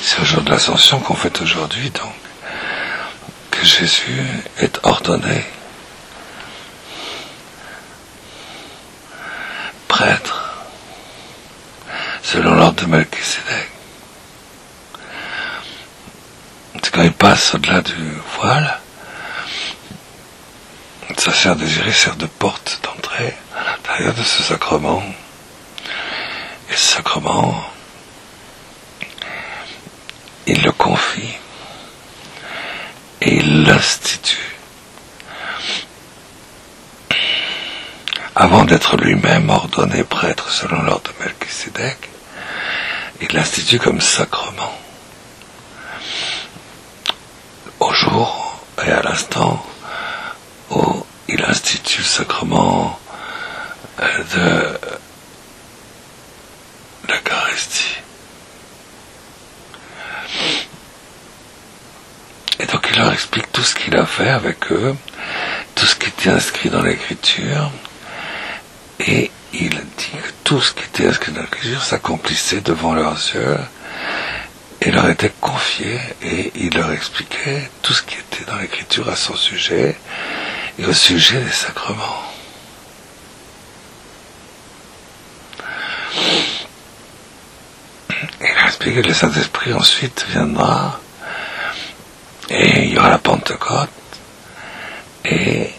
C'est au jour de l'Ascension qu'on fête aujourd'hui, donc, que Jésus est ordonné prêtre, selon l'ordre de Melchisédek. C'est quand il passe au-delà du voile, sa chair désirée sert de porte d'entrée à l'intérieur de ce sacrement. Et ce sacrement, il le confie et il l'institue. Avant d'être lui-même ordonné prêtre selon l'ordre de Melchisédek, il l'institue comme sacrement. Au jour et à l'instant où il institue le sacrement de l'Eucharistie. Et donc il leur explique tout ce qu'il a fait avec eux, tout ce qui était inscrit dans l'Écriture, et il dit que tout ce qui était inscrit dans l'Écriture s'accomplissait devant leurs yeux, et leur était confié, et il leur expliquait tout ce qui était dans l'Écriture à son sujet, et au sujet des sacrements. Il a expliqué que le Saint-Esprit ensuite viendra, et il y aura la Pentecôte, et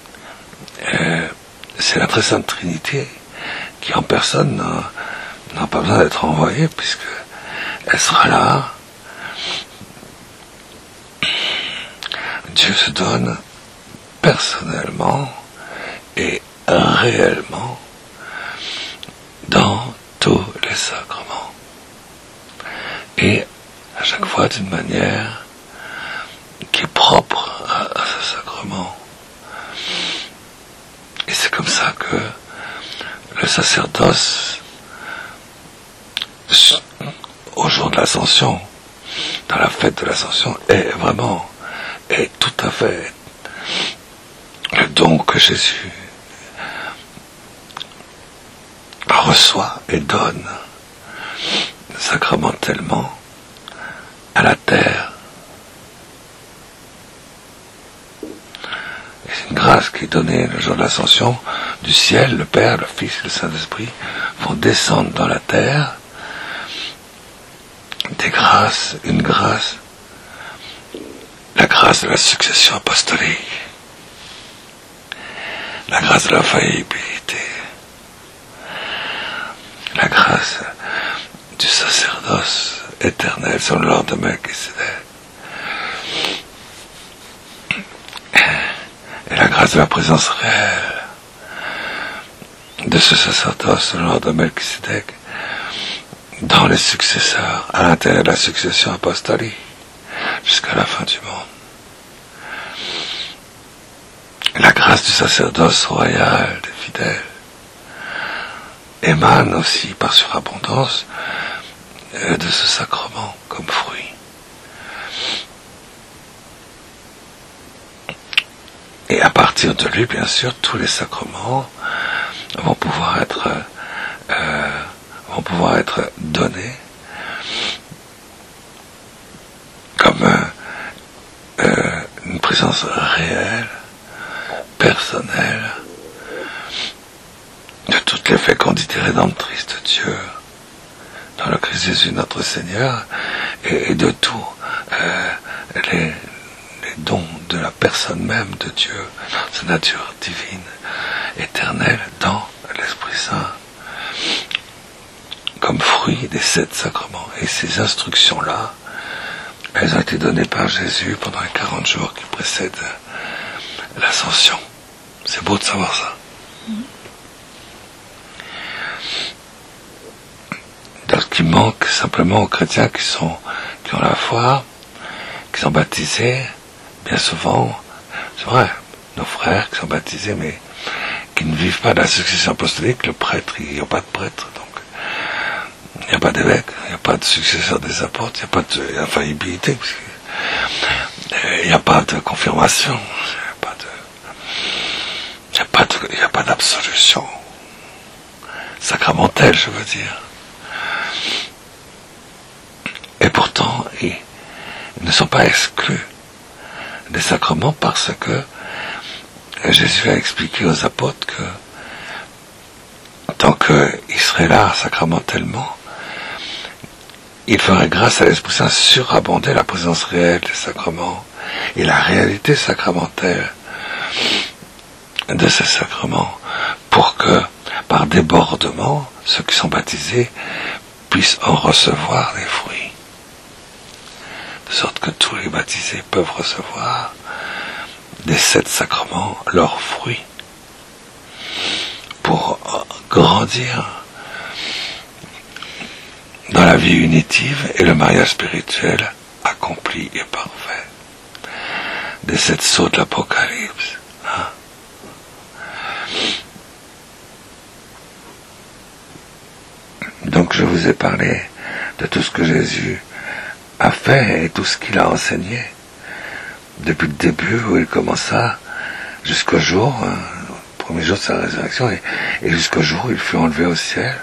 c'est la très sainte Trinité qui en personne n'a pas besoin d'être envoyée, puisque elle sera là. Dieu se donne personnellement et réellement dans tous les sacrements, et à chaque fois d'une manière qui est propre à ce sacrement. Et c'est comme ça que le sacerdoce, au jour de l'Ascension, dans la fête de l'Ascension, est tout à fait le don que Jésus reçoit et donne sacramentellement à la terre. Et c'est une grâce qui est donnée le jour de l'Ascension du ciel. Le Père, le Fils et le Saint-Esprit vont descendre dans la terre. Des grâces, une grâce, la grâce de la succession apostolique, la grâce de la faillibilité, la grâce du sacerdoce éternel selon l'ordre de Melchisédek, et la grâce de la présence réelle de ce sacerdoce selon l'ordre de Melchisédek dans les successeurs, à l'intérieur de la succession apostolique, jusqu'à la fin du monde. Et la grâce du sacerdoce royal des fidèles émane aussi par surabondance de ce sacrement comme fruit. Et à partir de lui, bien sûr, tous les sacrements vont pouvoir être donnés comme une présence réelle, personnelle, de toutes les fécondités rédemptrices de Dieu dans le Christ Jésus notre Seigneur, et de tous les dons de la personne même de Dieu, sa nature divine, éternelle, dans l'Esprit Saint, comme fruit des 7 sacrements. Et ces instructions-là, elles ont été données par Jésus pendant les 40 jours qui précèdent l'Ascension. C'est beau de savoir ça. Donc, ce qui manque simplement aux chrétiens qui ont la foi, qui sont baptisés, bien souvent, c'est vrai, nos frères qui sont baptisés, mais qui ne vivent pas de la succession apostolique, le prêtre, il n'y a pas de prêtre, donc il n'y a pas d'évêque, il n'y a pas de successeur des apôtres, il n'y a pas d'infaillibilité, il n'y a pas de confirmation, il n'y a pas d'absolution sacramentelle, je veux dire. Et pourtant, ils ne sont pas exclus des sacrements parce que Jésus a expliqué aux apôtres que tant qu'ils seraient là sacramentellement, il ferait grâce à l'Esprit Saint surabonder la présence réelle des sacrements et la réalité sacramentelle de ces sacrements pour que, par débordement, ceux qui sont baptisés puissent en recevoir les fruits. De sorte que tous les baptisés peuvent recevoir des 7 sacrements leurs fruits pour grandir dans la vie unitive et le mariage spirituel accompli et parfait. Des 7 sceaux de l'Apocalypse. Hein? Donc je vous ai parlé de tout ce que Jésus a fait et tout ce qu'il a enseigné depuis le début où il commença jusqu'au jour, le premier jour de sa résurrection et jusqu'au jour où il fut enlevé au ciel.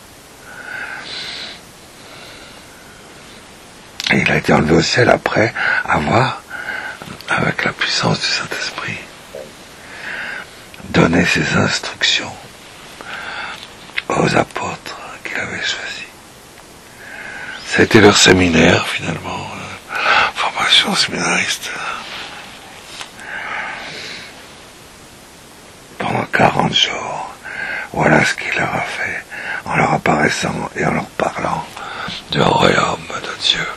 Et il a été enlevé au ciel après avoir, avec la puissance du Saint-Esprit, donné ses instructions aux apôtres qu'il avait choisis. Ça a été leur séminaire, finalement, formation séminariste. Pendant 40 jours, voilà ce qu'il leur a fait, en leur apparaissant et en leur parlant du royaume de Dieu.